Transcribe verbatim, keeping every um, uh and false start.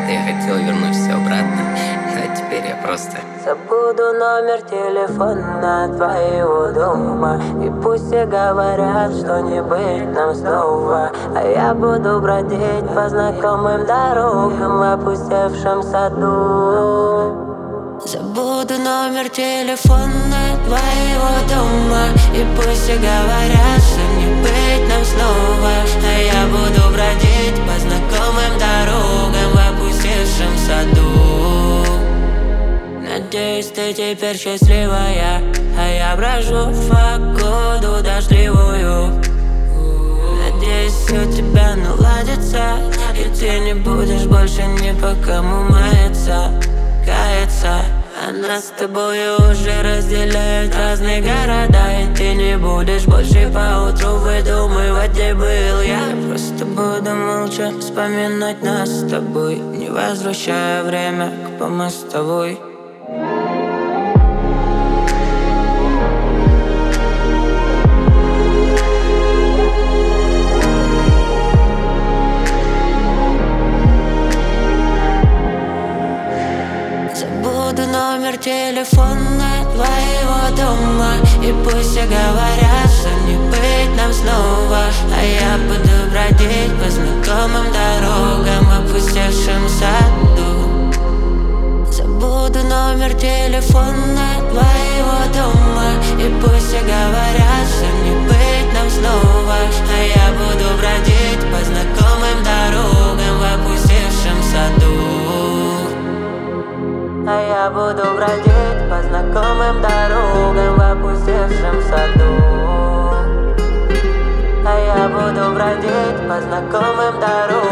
когда я хотел вернуть все обратно, а теперь я просто забуду номер телефона твоего дома, и пусть все говорят, что не быть нам снова. А я буду бродить по знакомым дорогам в опустевшем саду. Забуду номер телефона твоего дома, и пусть все говорят, что не быть нам снова. А я буду бродить по знакомым дорогам в опустевшем саду. Надеюсь, ты теперь счастливая, а я брожу в погоду дождливую. Надеюсь, у тебя наладится, и ты не будешь больше ни по кому маяться, каяться. А нас с тобой уже разделяют разные города, и ты не будешь больше поутру выдумывать, где был я. Просто буду молча вспоминать нас с тобой, не возвращая время к помостовой. Забуду номер телефона твоего дома, и пусть все говорят, что не быть нам снова. А я буду бродить по знакомым дорогам в опустевшем саду. Забуду номер телефона твоего дома, и пусть все говорят, что не быть нам снова. А я буду бродить по знакомым дорогам в опустевшем саду. А я буду бродить по знакомым дорогам в опустевшем саду. А я буду бродить по знакомым дорогам.